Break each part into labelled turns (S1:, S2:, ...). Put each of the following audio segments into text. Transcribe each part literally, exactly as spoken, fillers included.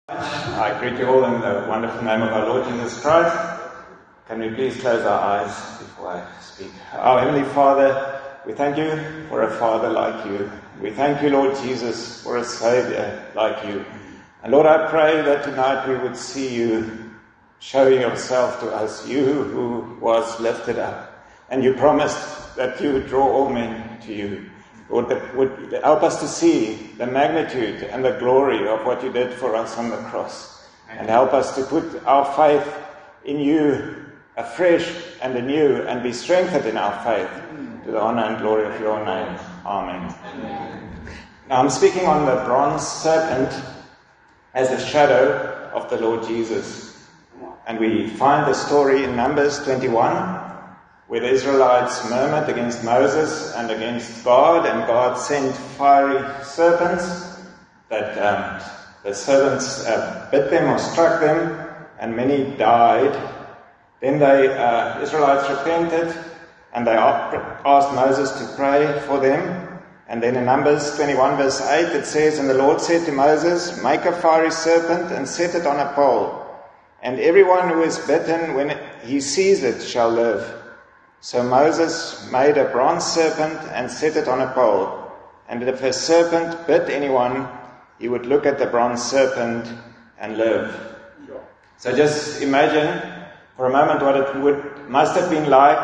S1: I greet you all in the wonderful name of our Lord Jesus Christ. Can we please close our eyes before I speak? Our Heavenly Father, we thank you for a Father like you. We thank you, Lord Jesus, for a Saviour like you. And Lord, I pray that tonight we would see you showing yourself to us, you who was lifted up. And you promised that you would draw all men to you. Lord, that would help us to see the magnitude and the glory of what you did for us on the cross. And help us to put our faith in you afresh and anew and be strengthened in our faith to the honor and glory of your name. Amen. Now I'm speaking on the bronze serpent as a shadow of the Lord Jesus. And we find the story in Numbers twenty-one, where the Israelites murmured against Moses and against God, and God sent fiery serpents that um, the serpents uh, bit them or struck them, and many died. Then the uh, Israelites repented, and they asked Moses to pray for them. And then in Numbers twenty-one verse eight it says, "And the Lord said to Moses, make a fiery serpent and set it on a pole, and everyone who is bitten when he sees it shall live." So Moses made a bronze serpent and set it on a pole. And if a serpent bit anyone, he would look at the bronze serpent and live. So just imagine for a moment what it would must have been like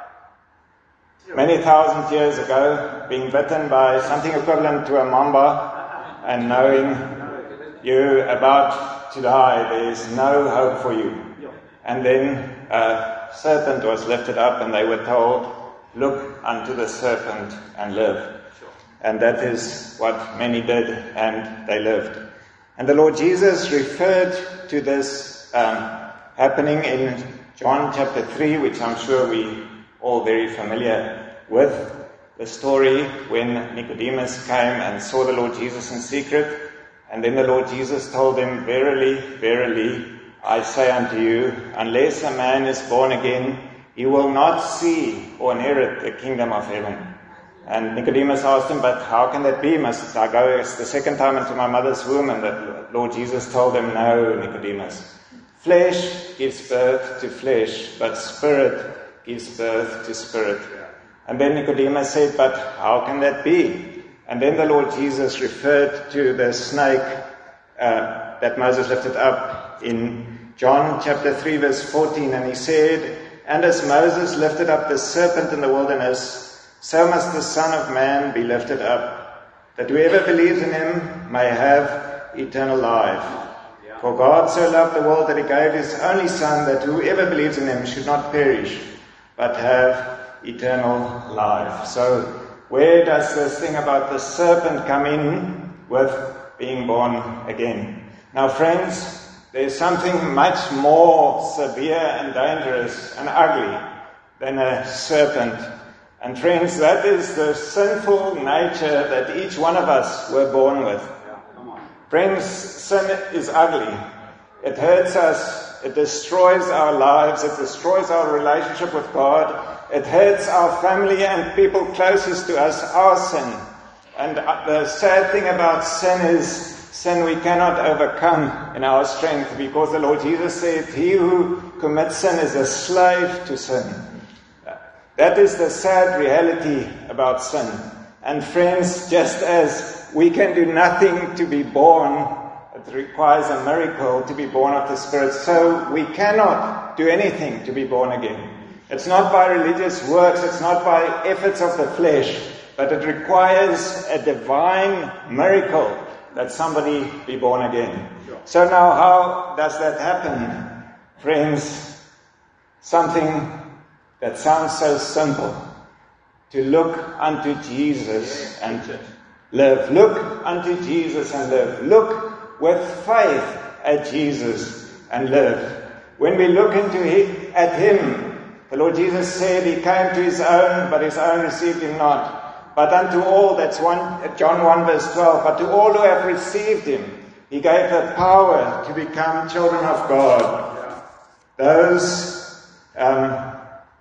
S1: many thousand years ago, being bitten by something equivalent to a mamba and knowing you're about to die, there's no hope for you. And then uh, serpent was lifted up and they were told, look unto the serpent and live. And that is what many did, and they lived. And the Lord Jesus referred to this um, happening in John chapter three, which I'm sure we all very familiar with. The story when Nicodemus came and saw the Lord Jesus in secret, and then the Lord Jesus told him, verily, verily, I say unto you, unless a man is born again, he will not see or inherit the kingdom of heaven. And Nicodemus asked him, but how can that be? Must I go the second time into my mother's womb? And the Lord Jesus told him, no, Nicodemus. Flesh gives birth to flesh, but spirit gives birth to spirit. And then Nicodemus said, but how can that be? And then the Lord Jesus referred to the snake uh, that Moses lifted up in John chapter three verse fourteen, and he said, and as Moses lifted up the serpent in the wilderness, so must the Son of Man be lifted up, that whoever believes in him may have eternal life. For God so loved the world that he gave his only Son, that whoever believes in him should not perish, but have eternal life. So where does this thing about the serpent come in with being born again? Now friends, there's something much more severe and dangerous and ugly than a serpent. And friends, that is the sinful nature that each one of us were born with. Friends, sin is ugly. It hurts us. It destroys our lives. It destroys our relationship with God. It hurts our family and people closest to us, our sin. And the sad thing about sin is, sin we cannot overcome in our strength, because the Lord Jesus said, he who commits sin is a slave to sin. That is the sad reality about sin. And friends, just as we can do nothing to be born, it requires a miracle to be born of the Spirit, so we cannot do anything to be born again. It's not by religious works, it's not by efforts of the flesh, but it requires a divine miracle that somebody be born again. So now how does that happen? Friends, something that sounds so simple. To look unto Jesus and live. Look unto Jesus and live. Look with faith at Jesus and live. When we look into him, at him, the Lord Jesus said he came to his own, but his own received him not. But unto all, that's one, John one verse twelve, but to all who have received him, he gave the power to become children of God. Those um,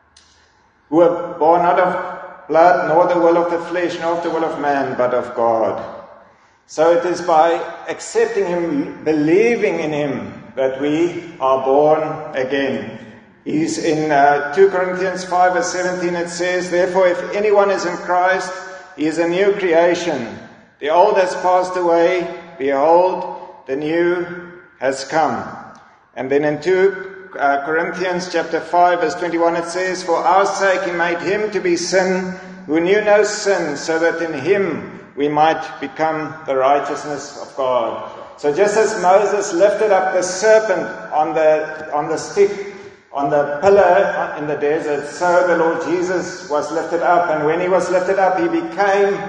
S1: who were born not of blood, nor the will of the flesh, nor of the will of man, but of God. So it is by accepting Him, believing in Him, that we are born again. He's in uh, two Corinthians five verse seventeen, it says, "Therefore if anyone is in Christ, he is a new creation. The old has passed away, behold, the new has come." And then in two uh, Corinthians chapter five verse twenty-one, it says, "For our sake He made Him to be sin, who knew no sin, so that in Him we might become the righteousness of God." So just as Moses lifted up the serpent on the on the stick, on the pillar in the desert, so the Lord Jesus was lifted up. And when He was lifted up, He became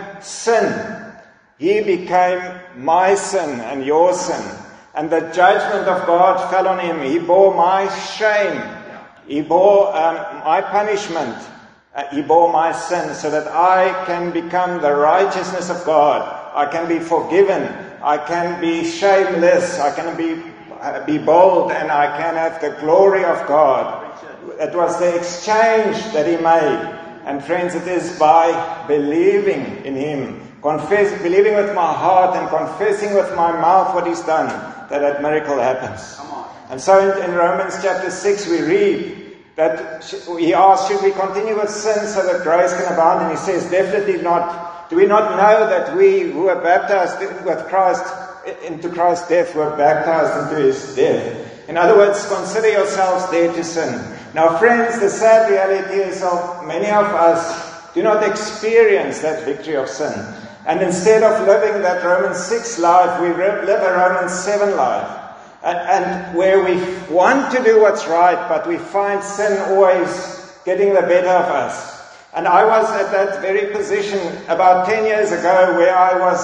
S1: sin. He became my sin and your sin. And the judgment of God fell on Him. He bore my shame. He bore um, my punishment. Uh, he bore my sin so that I can become the righteousness of God. I can be forgiven. I can be shameless. I can be uh, be bold, and I can have the glory of God. It was the exchange that He made. And friends, it is by believing in Him, confess, believing with my heart and confessing with my mouth what He's done, that that miracle happens. And so in, in Romans chapter six we read that He asks, should we continue with sin so that grace can abound? And He says, definitely not. Do we not know that we who are baptized with Christ into Christ's death were baptized into His death? In other words, consider yourselves dead to sin. Now friends, the sad reality is of many of us do not experience that victory of sin. And instead of living that Romans six life, we live a Romans seven life. And, and where we want to do what's right, but we find sin always getting the better of us. And I was at that very position about ten years ago, where I was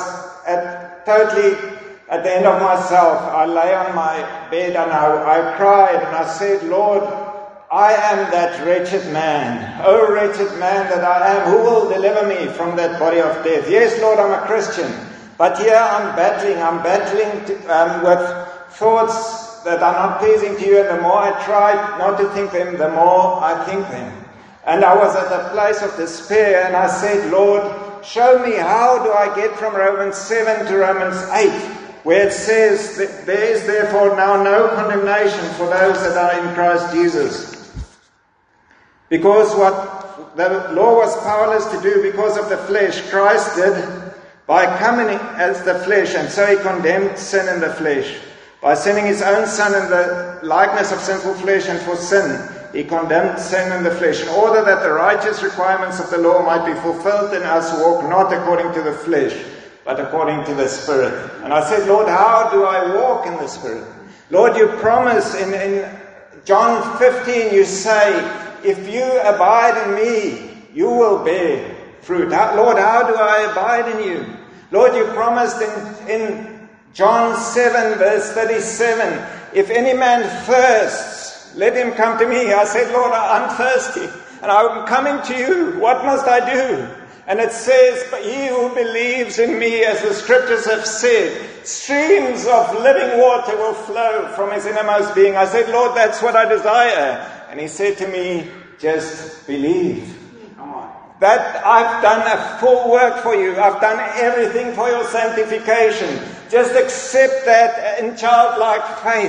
S1: at totally at the end of myself. I lay on my bed and I, I cried and I said, Lord, I am that wretched man. Oh, wretched man that I am, who will deliver me from that body of death? Yes, Lord, I'm a Christian. But here I'm battling. I'm battling to, um, with thoughts that are not pleasing to you, and the more I try not to think them, the more I think them. And I was at a place of despair, and I said, Lord, show me, how do I get from Romans seven to Romans eight, where it says that there is therefore now no condemnation for those that are in Christ Jesus. Because what the law was powerless to do because of the flesh, Christ did by coming as the flesh, and so He condemned sin in the flesh. By sending His own Son in the likeness of sinful flesh, and for sin, He condemned sin in the flesh, in order that the righteous requirements of the law might be fulfilled in us who walk not according to the flesh, but according to the Spirit. And I said, Lord, how do I walk in the Spirit? Lord, you promise in, in John fifteen, you say, if you abide in me, you will bear fruit. How, Lord, how do I abide in you? Lord, you promised in, in John seven verse thirty-seven, if any man thirsts, let him come to me. I said, Lord, I'm thirsty and I'm coming to you. What must I do? And it says, but he who believes in me, as the scriptures have said, streams of living water will flow from his innermost being. I said, Lord, that's what I desire. And He said to me, just believe. That I've done a full work for you. I've done everything for your sanctification. Just accept that in childlike faith.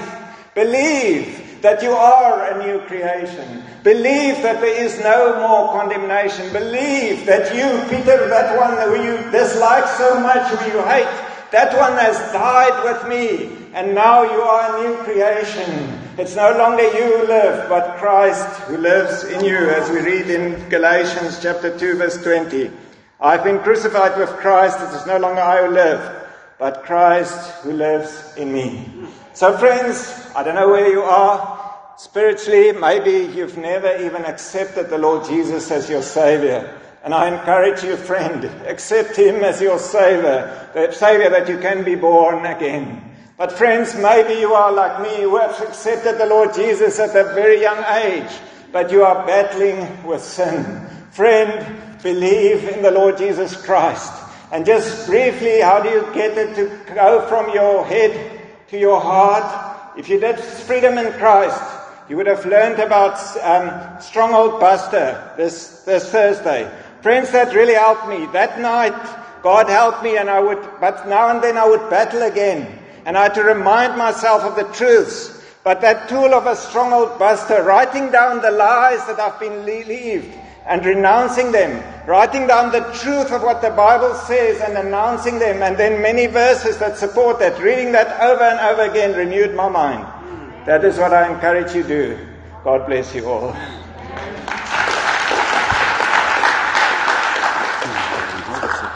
S1: Believe that you are a new creation. Believe that there is no more condemnation. Believe that you, Peter, that one who you dislike so much, who you hate, that one has died with me. And now you are a new creation. It's no longer you who live, but Christ who lives in you, as we read in Galatians chapter two, verse twenty. I've been crucified with Christ. It is no longer I who live, but Christ who lives in me. So friends, I don't know where you are spiritually. Maybe you've never even accepted the Lord Jesus as your Savior. And I encourage you, friend, accept Him as your Savior, the Savior that you can be born again. But friends, maybe you are like me, who have accepted the Lord Jesus at a very young age, but you are battling with sin. Friend, believe in the Lord Jesus Christ. And just briefly, how do you get it to go from your head to your heart? If you did Freedom in Christ, you would have learned about um, Stronghold Buster this, this Thursday. Friends, that really helped me. That night, God help me, and I would, but now and then I would battle again. And I had to remind myself of the truths. But that tool of a stronghold buster, writing down the lies that I've believed and renouncing them, writing down the truth of what the Bible says and announcing them, and then many verses that support that, reading that over and over again renewed my mind. That is what I encourage you to do. God bless you all.